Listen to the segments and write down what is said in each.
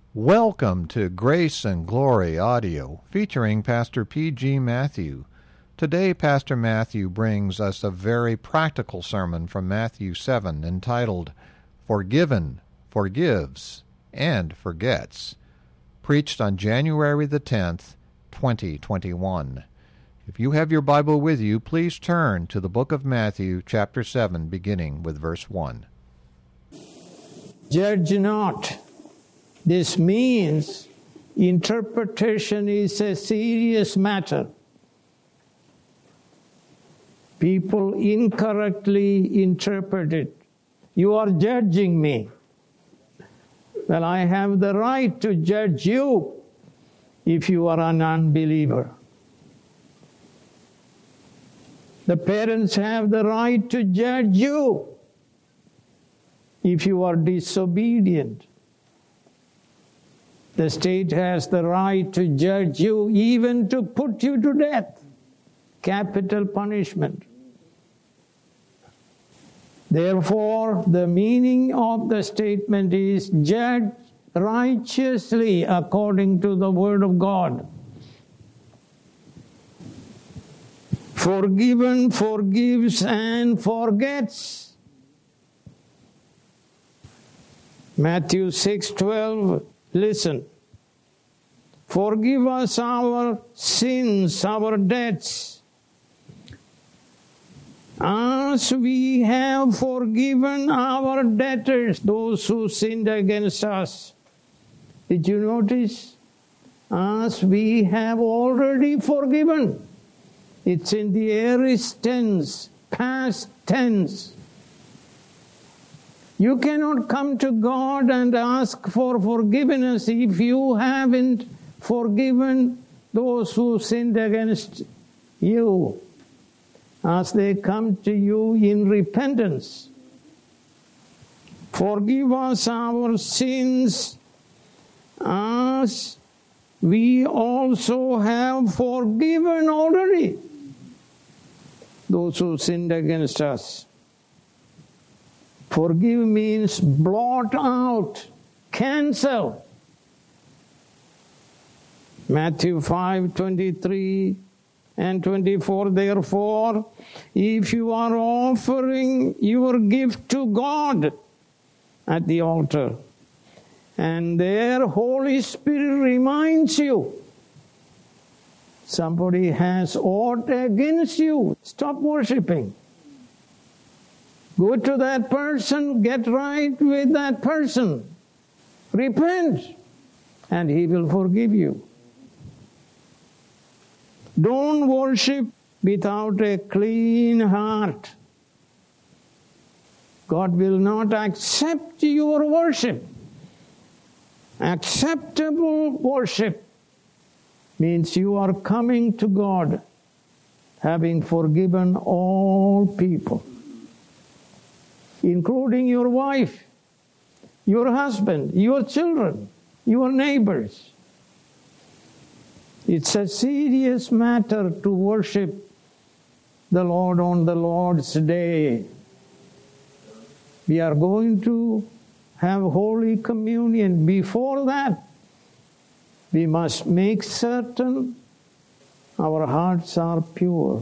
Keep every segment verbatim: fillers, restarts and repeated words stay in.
Welcome to Grace and Glory Audio, featuring Pastor P G. Matthew. Today, Pastor Matthew brings us a very practical sermon from Matthew seven entitled, Forgiven, Forgives, and Forgets, preached on January the tenth, twenty twenty-one. If you have your Bible with you, please turn to the book of Matthew, chapter seven, beginning with verse one. Judge not. This means interpretation is a serious matter. People incorrectly interpret it. You are judging me. Well, I have the right to judge you if you are an unbeliever. The parents have the right to judge you if you are disobedient. The state has the right to judge you, even to put you to death. Capital punishment. Therefore, the meaning of the statement is judge righteously according to the Word of God. Forgiven, forgives, and forgets. Matthew six twelve. Listen. Forgive us our sins, our debts, as we have forgiven our debtors, those who sinned against us. Did you notice? As we have already forgiven. It's in the aorist tense, past tense. You cannot come to God and ask for forgiveness if you haven't forgiven those who sinned against you, as they come to you in repentance. Forgive us our sins as we also have forgiven already those who sinned against us. Forgive means blot out, cancel. Matthew five twenty-three and twenty-four. Therefore, if you are offering your gift to God at the altar, and there Holy Spirit reminds you somebody has aught against you, stop worshiping. Go to that person, get right with that person. Repent, and he will forgive you. Don't worship without a clean heart. God will not accept your worship. Acceptable worship means you are coming to God having forgiven all people, including your wife, your husband, your children, your neighbors. It's a serious matter to worship the Lord on the Lord's Day. We are going to have Holy Communion. Before that, we must make certain our hearts are pure.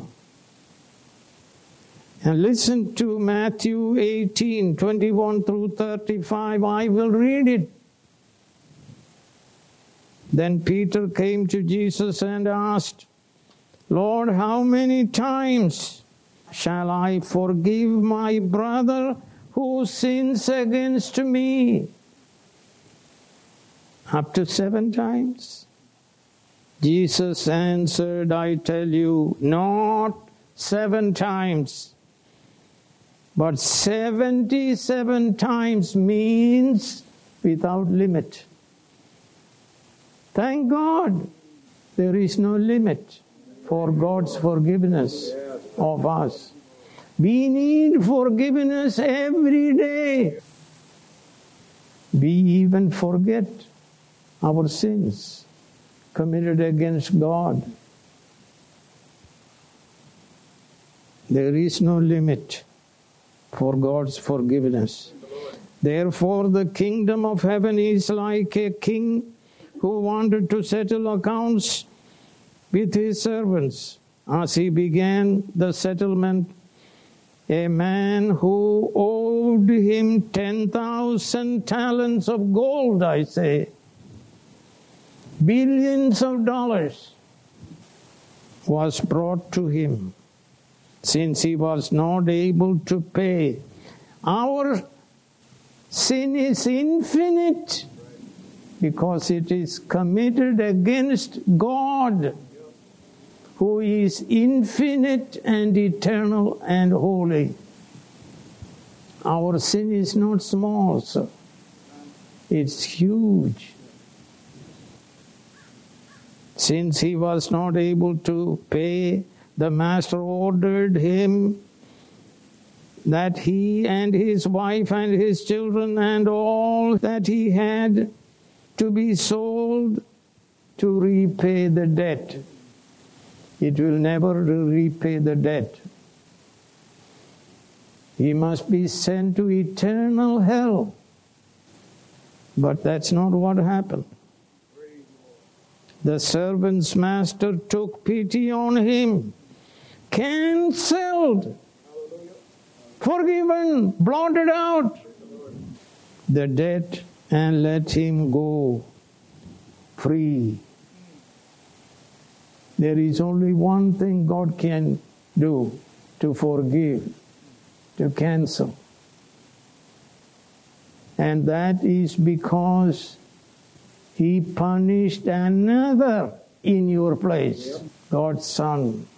And listen to Matthew eighteen, twenty-one through thirty-five. I will read it. Then Peter came to Jesus and asked, Lord, how many times shall I forgive my brother who sins against me? Up to seven times? Jesus answered, I tell you, not seven times. But seventy-seven times means without limit. Thank God there is no limit for God's forgiveness of us. We need forgiveness every day. We even forget our sins committed against God. There is no limit for God's forgiveness. Therefore, the kingdom of heaven is like a king who wanted to settle accounts with his servants. As he began the settlement, a man who owed him ten thousand talents of gold, I say, billions of dollars, was brought to him. Since he was not able to pay, our sin is infinite because it is committed against God, who is infinite and eternal and holy. Our sin is not small, sir. It's huge. Since he was not able to pay, the master ordered him that he and his wife and his children and all that he had to be sold to repay the debt. It will never repay the debt. He must be sent to eternal hell. But that's not what happened. The servant's master took pity on him, cancelled, forgiven, blotted out the debt and let him go free. There is only one thing God can do: to forgive, to cancel. And that is because He punished another in your place, God's Son.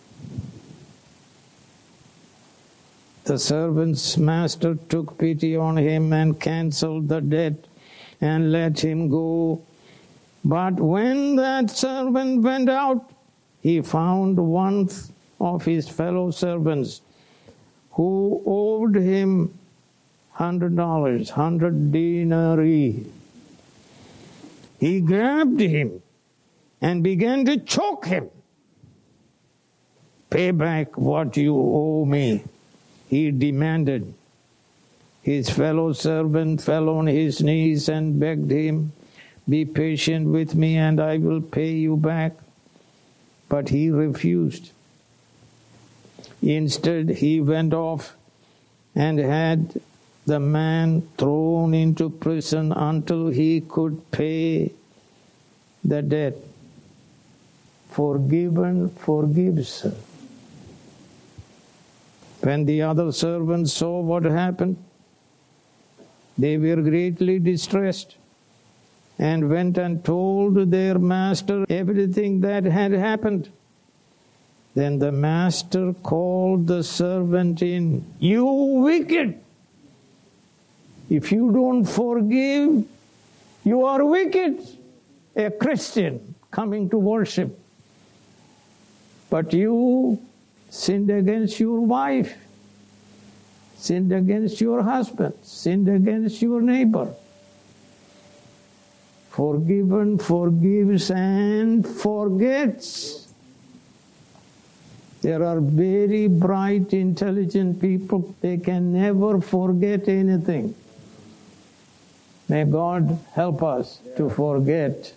The servant's master took pity on him and cancelled the debt and let him go. But when that servant went out, he found one of his fellow servants who owed him hundred dollars, hundred denarii. He grabbed him and began to choke him. Pay back what you owe me, he demanded. His fellow servant fell on his knees and begged him, be patient with me and I will pay you back. But he refused. Instead, he went off and had the man thrown into prison until he could pay the debt. Forgiven forgives. When the other servants saw what happened, they were greatly distressed and went and told their master everything that had happened. Then the master called the servant in. You wicked! If you don't forgive, you are wicked. A Christian coming to worship. But you sinned against your wife, sinned against your husband, sinned against your neighbor. Forgiven forgives and forgets. There are very bright, intelligent people. They can never forget anything. May God help us to forget.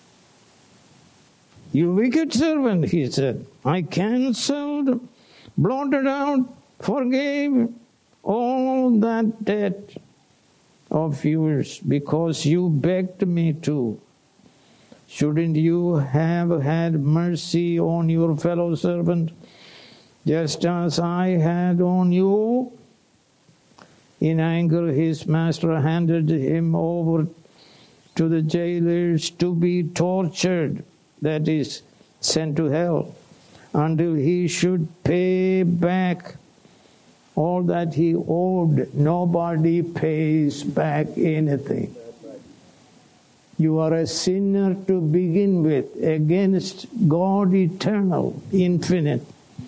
You wicked servant, he said, I cancelled, blotted out, forgave all that debt of yours because you begged me to. Shouldn't you have had mercy on your fellow servant, just as I had on you? In anger, his master handed him over to the jailers to be tortured, that is, sent to hell, until he should pay back all that he owed. Nobody pays back anything. You are a sinner to begin with against God eternal, infinite.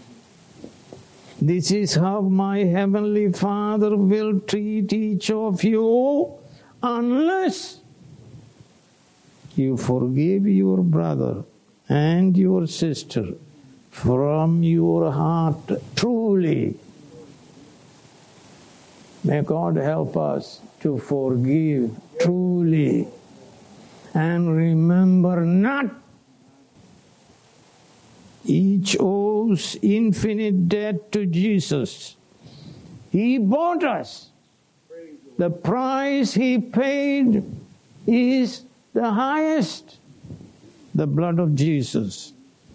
This is how my heavenly Father will treat each of you unless you forgive your brother and your sister from your heart truly. May God help us to forgive truly and remember not. Each owes infinite debt to Jesus. He bought us. The price He paid is the highest, the blood of Jesus.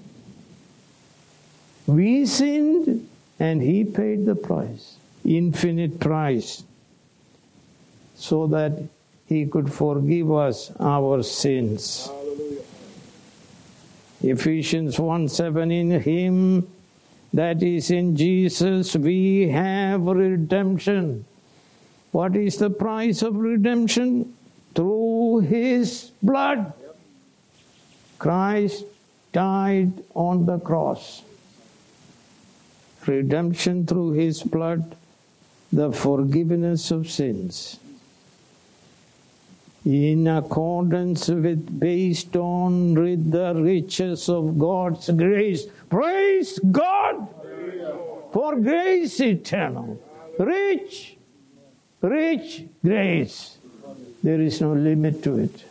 We sinned and He paid the price, infinite price, so that He could forgive us our sins. Hallelujah. Ephesians one seven, in Him, that is in Jesus, we have redemption. What is the price of redemption? Through His blood. Yep. Christ died on the cross. Redemption through His blood, the forgiveness of sins. In accordance with, based on with the riches of God's grace. Praise God for grace eternal. Rich, rich grace. There is no limit to it.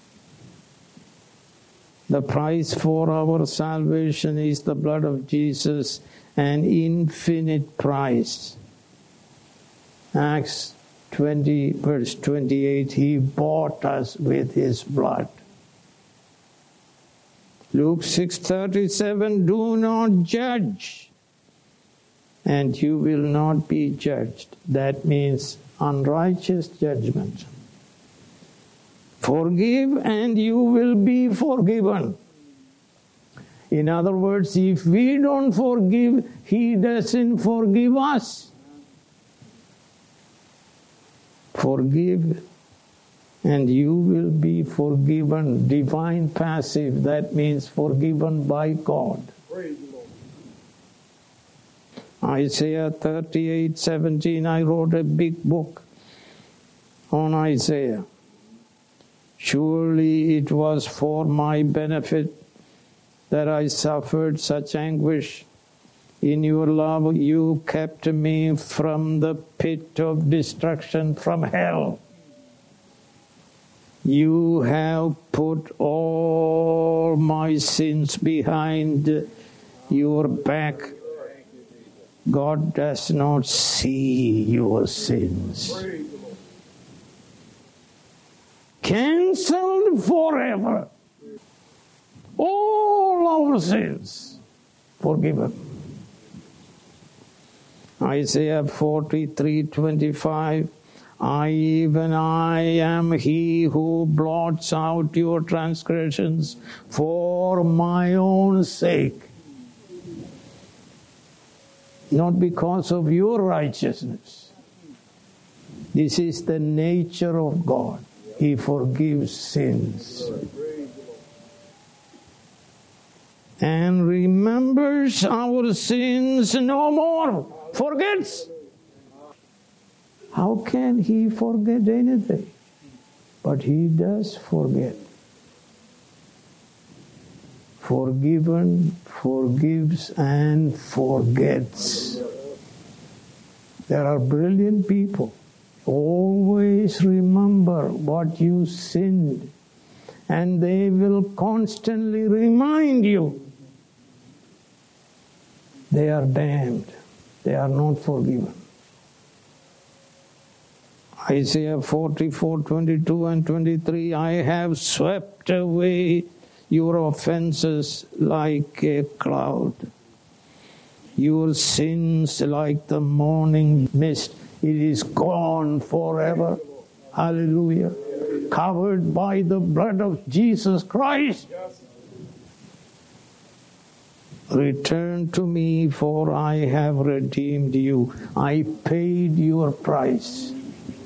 The price for our salvation is the blood of Jesus, an infinite price. Acts twenty, verse twenty-eight, He bought us with His blood. Luke six thirty-seven, do not judge, and you will not be judged. That means unrighteous judgment. Forgive, and you will be forgiven. In other words, if we don't forgive, He doesn't forgive us. Forgive, and you will be forgiven. Divine passive, that means forgiven by God. Praise the Lord. Isaiah thirty-eight seventeen, I wrote a big book on Isaiah. Surely it was for my benefit that I suffered such anguish. In your love you kept me from the pit of destruction, from hell. You have put all my sins behind your back. God does not see your sins. Cancelled forever. All our sins forgiven. Isaiah forty-three twenty-five, I, even I am He who blots out your transgressions for my own sake. Not because of your righteousness. This is the nature of God. He forgives sins. And remembers our sins no more. Forgets. How can He forget anything? But He does forget. Forgiven, forgives, and forgets. There are brilliant people. Always remember what you sinned, and they will constantly remind you. They are damned. They are not forgiven. Isaiah forty-four twenty-two and twenty-three, I have swept away your offenses like a cloud, your sins like the morning mist. It is gone forever. Hallelujah. Covered by the blood of Jesus Christ. Return to me, for I have redeemed you. I paid your price.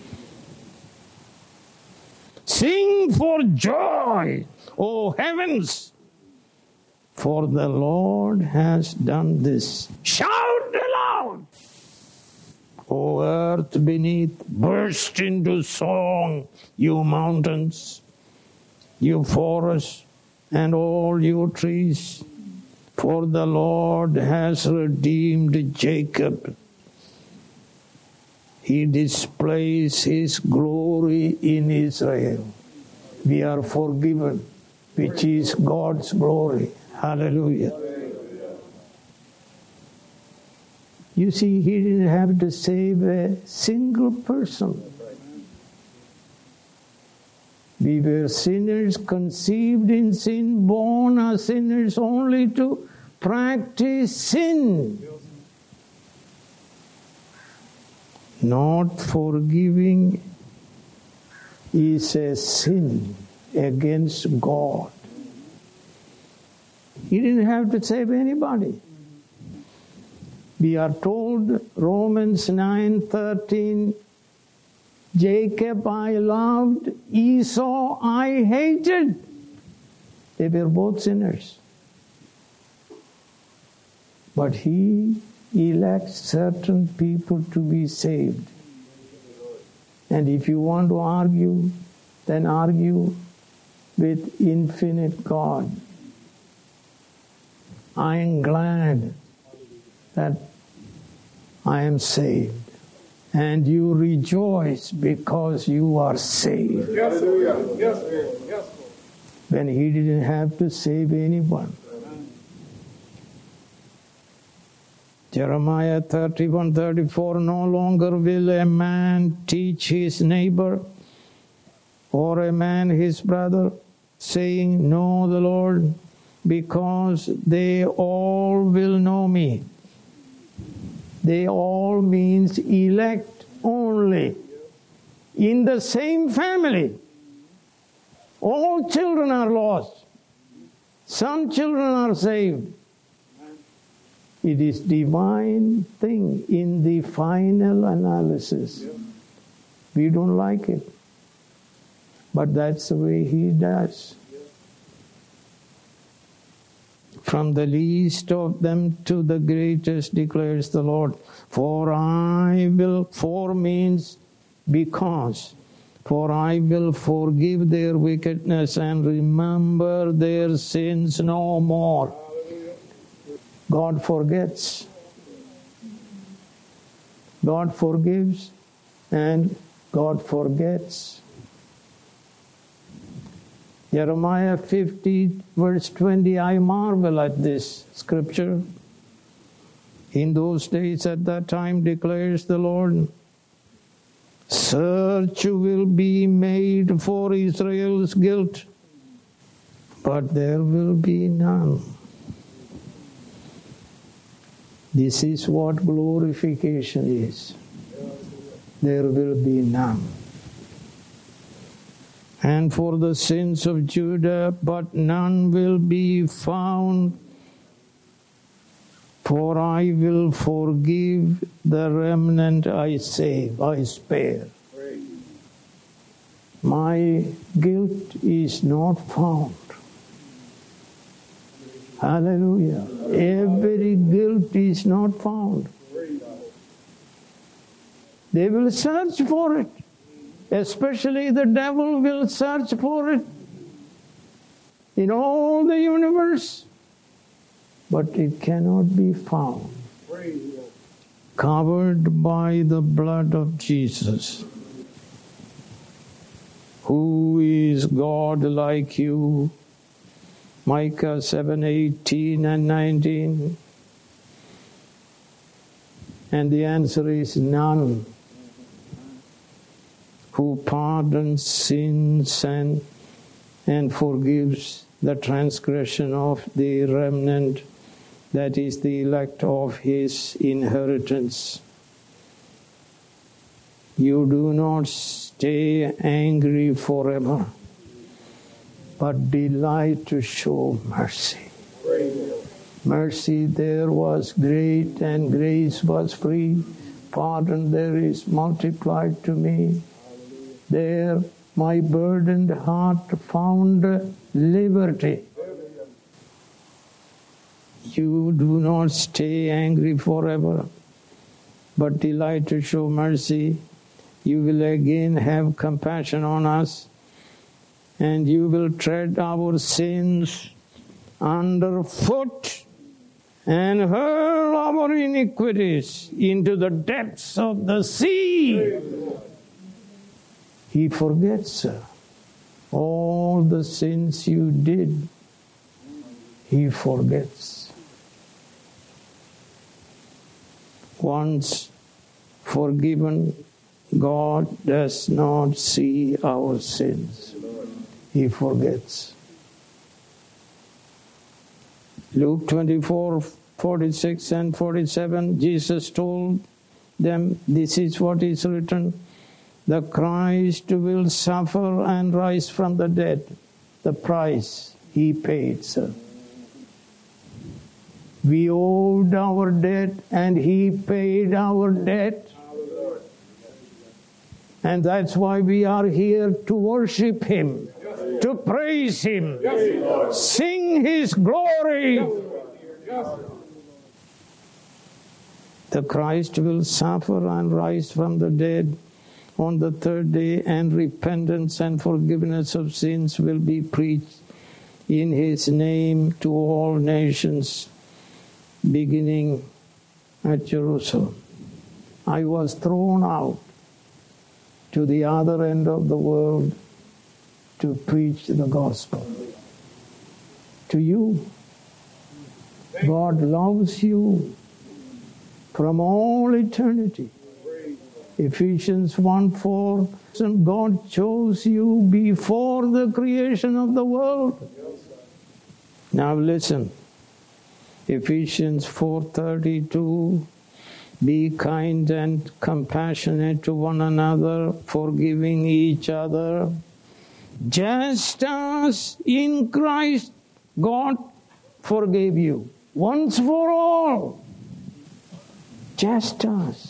Sing for joy, O heavens, for the Lord has done this. Shout aloud, O earth beneath, burst into song, you mountains, you forests, and all you trees. For the Lord has redeemed Jacob. He displays His glory in Israel. We are forgiven, which is God's glory. Hallelujah. You see, He didn't have to save a single person. We were sinners, conceived in sin, born as sinners, only to practice sin. Not forgiving is a sin against God. He didn't have to save anybody. We are told, Romans nine thirteen, Jacob I loved, Esau I hated. They were both sinners. But He elects certain people to be saved. And if you want to argue, then argue with infinite God. I am glad that I am saved. And you rejoice because you are saved. Yes, yes, yes. When He didn't have to save anyone. Jeremiah thirty-one thirty-four, no longer will a man teach his neighbor or a man his brother, saying, know the Lord, because they all will know me. They all means elect only. In the same family, all children are lost. Some children are saved. It is divine thing in the final analysis. We don't like it. But that's the way He does. From the least of them to the greatest, declares the Lord. For I will, for means because, for I will forgive their wickedness and remember their sins no more. God forgets. God forgives and God forgets. Jeremiah fifty, verse twenty, I marvel at this scripture. In those days, at that time, declares the Lord, search will be made for Israel's guilt, but there will be none. This is what glorification is. There will be none. And for the sins of Judah, but none will be found. For I will forgive the remnant I save, I spare. My guilt is not found. Hallelujah. Every guilt is not found. They will search for it. Especially the devil will search for it in all the universe. But it cannot be found. Covered by the blood of Jesus. Who is God like you? Micah seven, eighteen and nineteen. And the answer is none. Who pardons sins and, and forgives the transgression of the remnant, that is the elect of His inheritance. You do not stay angry forever, but delight to show mercy. Mercy there was great and grace was free. Pardon there is multiplied to me. There my burdened heart found liberty. You do not stay angry forever, but delight to show mercy. You will again have compassion on us, and you will tread our sins underfoot and hurl our iniquities into the depths of the sea. He forgets her. All the sins you did, He forgets. Once forgiven, God does not see our sins. He forgets. Luke twenty-four, forty-six and forty-seven, Jesus told them, this is what is written, the Christ will suffer and rise from the dead. The price He paid, sir. We owed our debt and He paid our debt. And that's why we are here to worship Him, to praise Him, sing His glory. The Christ will suffer and rise from the dead on the third day, and repentance and forgiveness of sins will be preached in His name to all nations, beginning at Jerusalem. I was thrown out to the other end of the world to preach the gospel. To you, God loves you from all eternity. Ephesians one four, and God chose you before the creation of the world. Now listen, Ephesians four thirty-two, be kind and compassionate to one another, forgiving each other, just as in Christ God forgave you, once for all. Just as.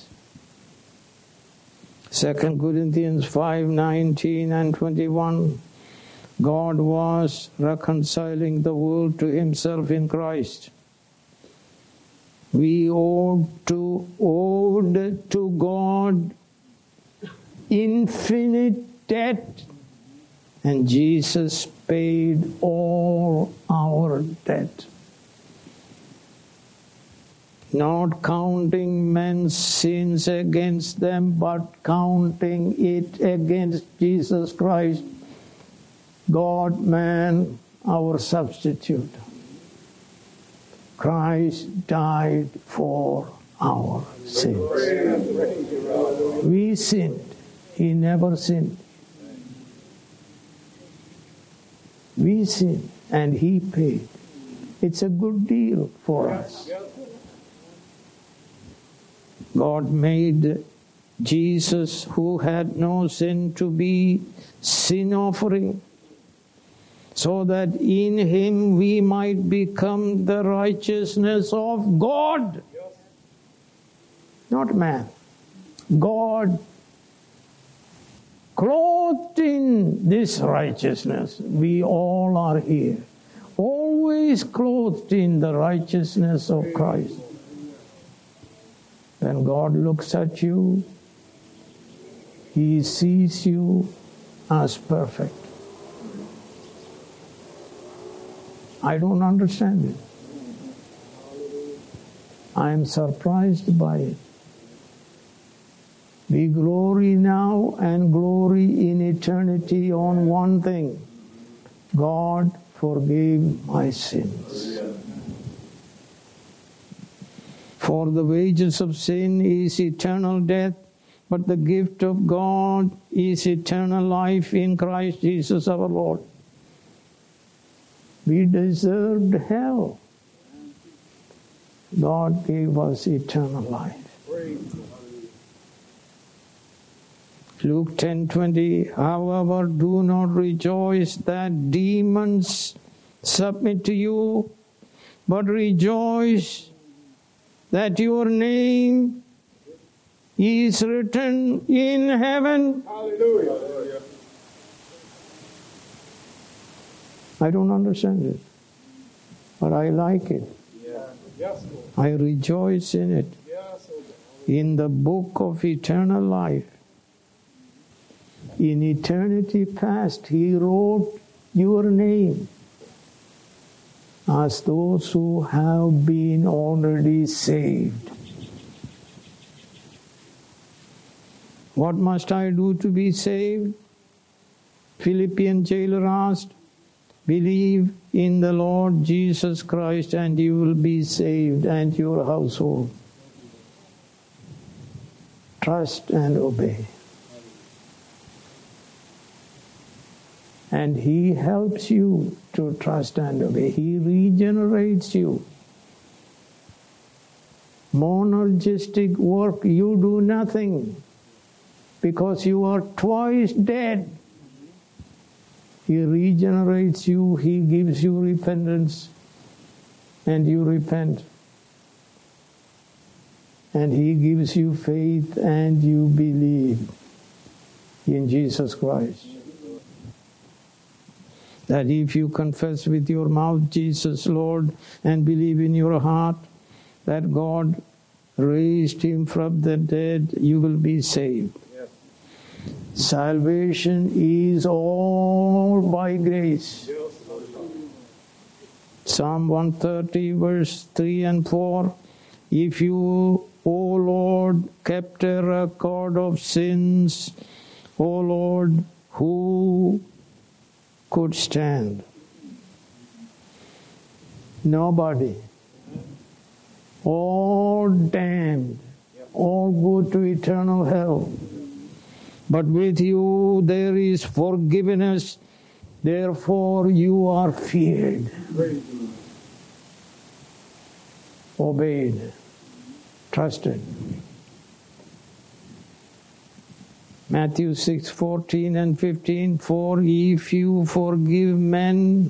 Second Corinthians five nineteen and twenty-one, God was reconciling the world to Himself in Christ. We owed to, owed to God infinite debt, and Jesus paid all our debt. Not counting men's sins against them, but counting it against Jesus Christ, God, man, our substitute. Christ died for our sins. We sinned. He never sinned. We sinned, and He paid. It's a good deal for us. God made Jesus, who had no sin, to be sin offering, so that in Him we might become the righteousness of God. Not man. God, clothed in this righteousness. We all are here, always clothed in the righteousness of Christ. When God looks at you, He sees you as perfect. I don't understand it. I am surprised by it. We glory now and glory in eternity on one thing. God forgave my sins. For the wages of sin is eternal death, but the gift of God is eternal life in Christ Jesus our Lord. We deserved hell. God gave us eternal life. Luke ten twenty, however, do not rejoice that demons submit to you, but rejoice that your name is written in heaven. Hallelujah. I don't understand it, but I like it. Yes, I rejoice in it. yes, In the book of eternal life, in eternity past, He wrote your name. as those who have been already saved. What must I do to be saved? Philippian jailer asked. Believe in the Lord Jesus Christ and you will be saved and your household. Trust and obey. And He helps you to trust and obey. He regenerates you. Monergistic work, you do nothing because you are twice dead. He regenerates you, He gives you repentance, and you repent. And He gives you faith, and you believe in Jesus Christ. That if you confess with your mouth Jesus Lord and believe in your heart that God raised Him from the dead, you will be saved. Salvation is all by grace. Psalm one thirty, verse three and four. If you, O Lord, kept a record of sins, O Lord, who could stand? Nobody. All damned, all go to eternal hell. But with you there is forgiveness, therefore you are feared, obeyed, trusted. Matthew six, fourteen and fifteen. For if you forgive men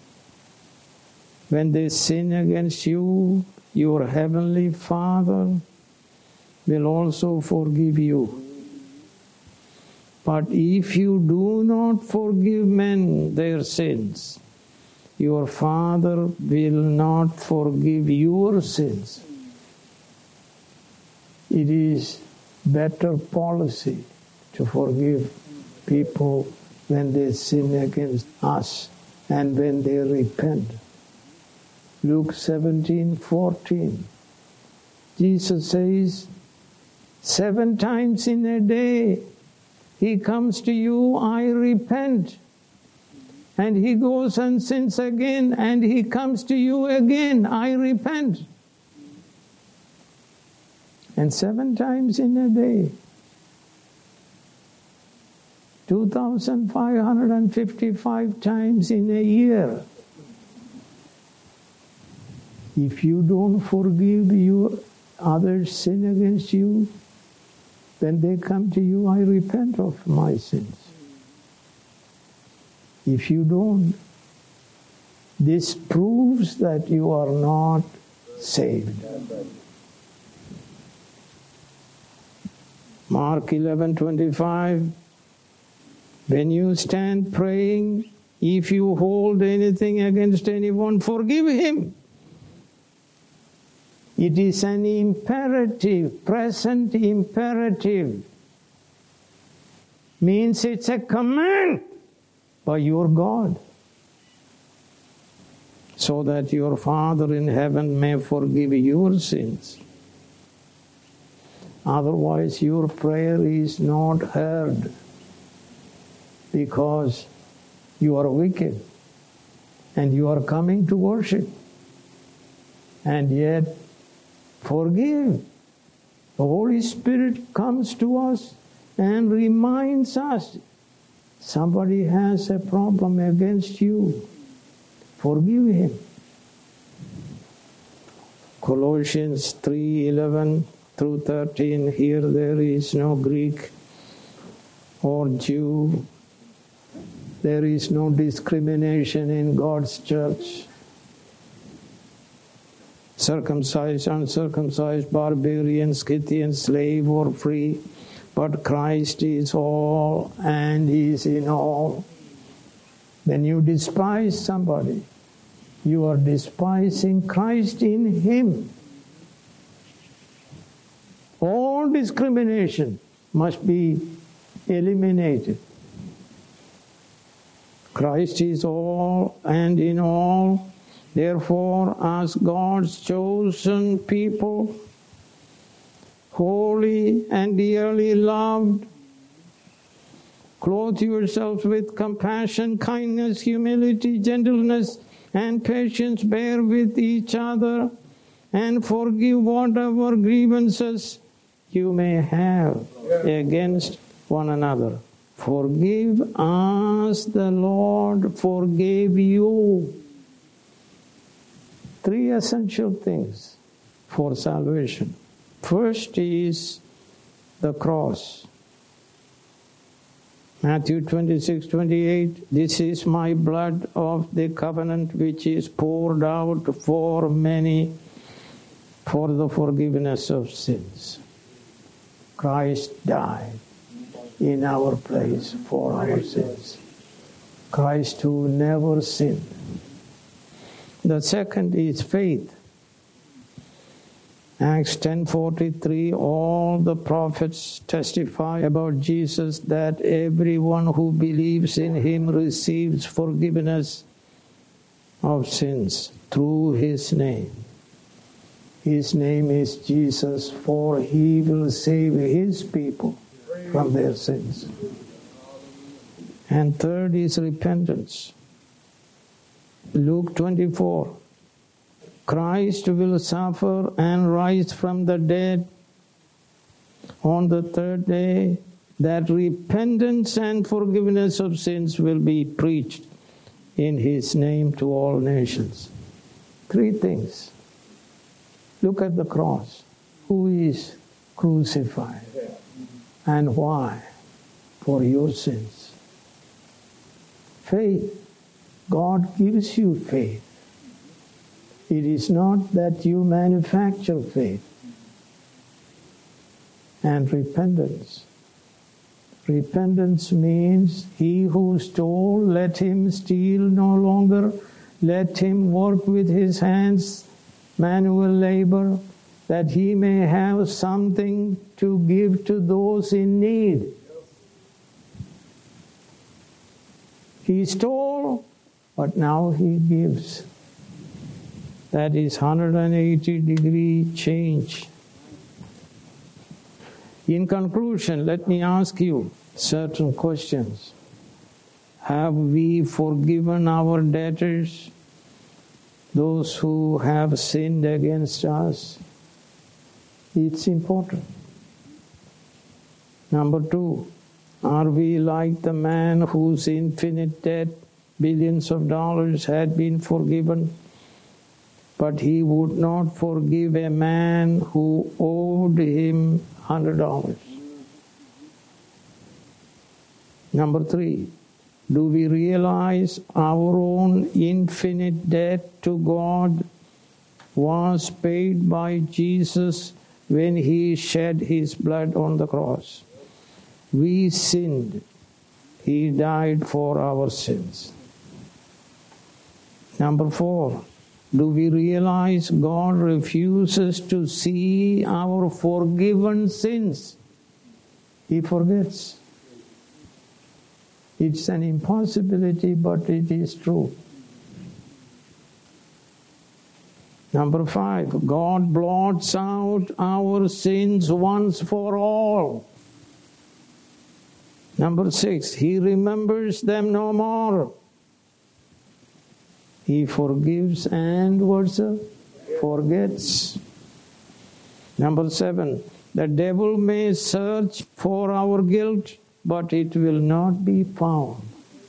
when they sin against you, your heavenly Father will also forgive you. But if you do not forgive men their sins, your Father will not forgive your sins. It is better policy to forgive people when they sin against us and when they repent. Luke seventeen, fourteen. Jesus says, seven times in a day he comes to you, I repent. And he goes and sins again, and he comes to you again, I repent. And seven times in a day. two thousand five hundred fifty-five times in a year. If you don't forgive you, others sin against you, when they come to you, I repent of my sins. If you don't, this proves that you are not saved. Mark eleven twenty-five. When you stand praying, if you hold anything against anyone, forgive him. It is an imperative, present imperative. Means it's a command by your God. So that your Father in heaven may forgive your sins. Otherwise your prayer is not heard because you are wicked and you are coming to worship. And yet forgive. The Holy Spirit comes to us and reminds us, somebody has a problem against you. Forgive him. Colossians three eleven through thirteen. Here there is no Greek or Jew. There is no discrimination in God's church. Circumcised, uncircumcised, barbarian, Scythian, slave or free, but Christ is all and is in all. When you despise somebody, you are despising Christ in him. All discrimination must be eliminated. Christ is all and in all. Therefore, as God's chosen people, holy and dearly loved, clothe yourselves with compassion, kindness, humility, gentleness, and patience. Bear with each other and forgive whatever grievances you may have against one another. Forgive as the Lord forgave you. Three essential things for salvation. First is the cross. Matthew twenty-six, twenty-eight, this is my blood of the covenant which is poured out for many for the forgiveness of sins. Christ died in our place for our sins. Christ who never sinned. The second is faith. Acts ten forty-three, all the prophets testify about Jesus that everyone who believes in him receives forgiveness of sins through his name. His name is Jesus, for he will save his people from their sins. And third is repentance. Luke twenty-four. Christ will suffer and rise from the dead on the third day, that repentance and forgiveness of sins will be preached in his name to all nations. Three things. Look at the cross. Who is crucified? And why? For your sins. Faith. God gives you faith. It is not that you manufacture faith. And repentance. Repentance means he who stole, let him steal no longer. Let him work with his hands, manual labor, that he may have something to give to those in need. He stole, but now he gives. That is one hundred eighty degree change. In conclusion, let me ask you certain questions. Have we forgiven our debtors, those who have sinned against us? It's important. Number two, are we like the man whose infinite debt, billions of dollars, had been forgiven, but he would not forgive a man who owed him one hundred dollars? Number three, do we realize our own infinite debt to God was paid by Jesus when he shed his blood on the cross? We sinned. He died for our sins. Number four, do we realize God refuses to see our forgiven sins? He forgets. It's an impossibility, but it is true. Number five, God blots out our sins once for all. Number six, he remembers them no more. He forgives and what's up? Forgets. Number seven, the devil may search for our guilt, but it will not be found.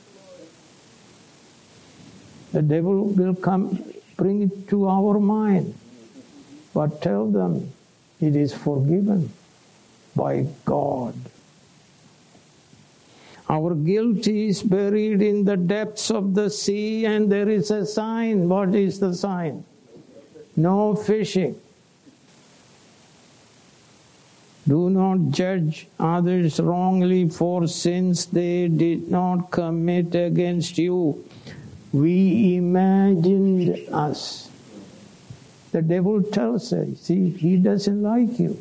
The devil will come, bring it to our mind, but tell them it is forgiven by God. Our guilt is buried in the depths of the sea, and there is a sign. What is the sign? No fishing. Do not judge others wrongly for sins they did not commit against you. We imagined us. The devil tells us, see, he doesn't like you.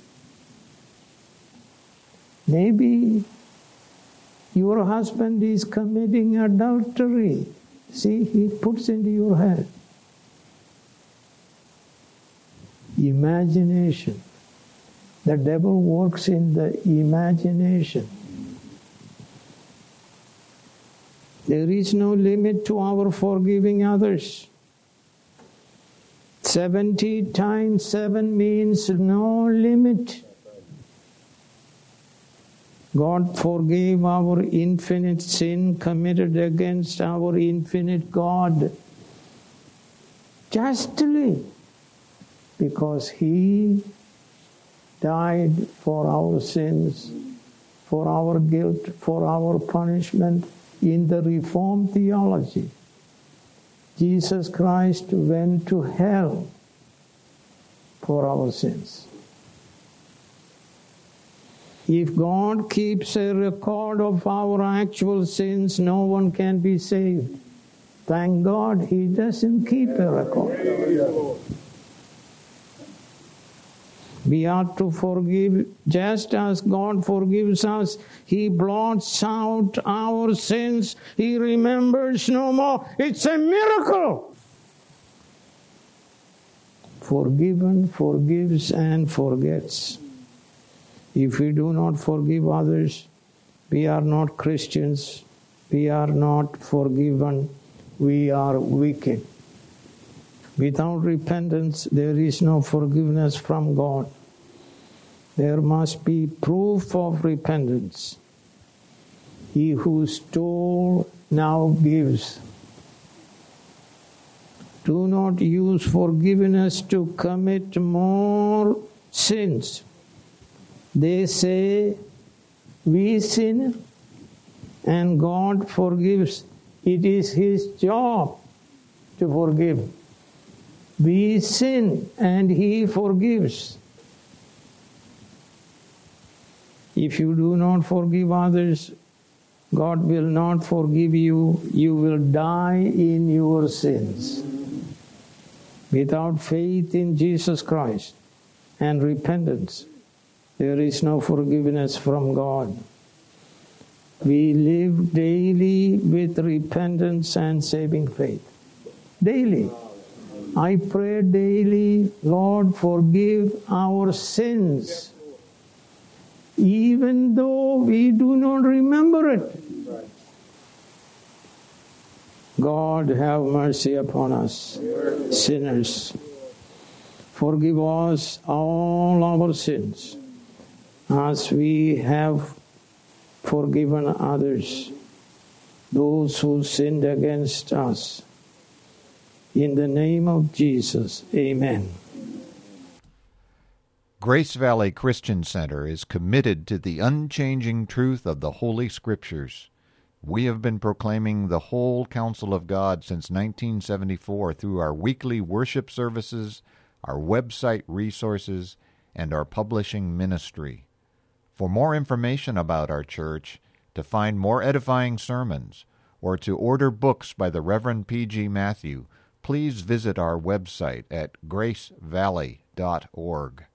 Maybe your husband is committing adultery. See, he puts into your head. Imagination. The devil works in the imagination. There is no limit to our forgiving others. Seventy times seven means no limit. God forgave our infinite sin committed against our infinite God justly, because He died for our sins, for our guilt, for our punishment. In the Reformed theology, Jesus Christ went to hell for our sins. If God keeps a record of our actual sins, no one can be saved. Thank God He doesn't keep a record. We are to forgive just as God forgives us. He blots out our sins. He remembers no more. It's a miracle. Forgiven, forgives, and forgets. If we do not forgive others, we are not Christians. We are not forgiven. We are wicked. Without repentance, there is no forgiveness from God. There must be proof of repentance. He who stole now gives. Do not use forgiveness to commit more sins. They say we sin and God forgives. It is His job to forgive. We sin and He forgives. If you do not forgive others, God will not forgive you. You will die in your sins. Without faith in Jesus Christ and repentance, there is no forgiveness from God. We live daily with repentance and saving faith. Daily. I pray daily, Lord, forgive our sins, even though we do not remember it. God, have mercy upon us, sinners. Forgive us all our sins, as we have forgiven others, those who sinned against us. In the name of Jesus, amen. Grace Valley Christian Center is committed to the unchanging truth of the Holy Scriptures. We have been proclaiming the whole counsel of God since nineteen seventy-four through our weekly worship services, our website resources, and our publishing ministry. For more information about our church, to find more edifying sermons, or to order books by the Reverend P G Matthew, please visit our website at grace valley dot org.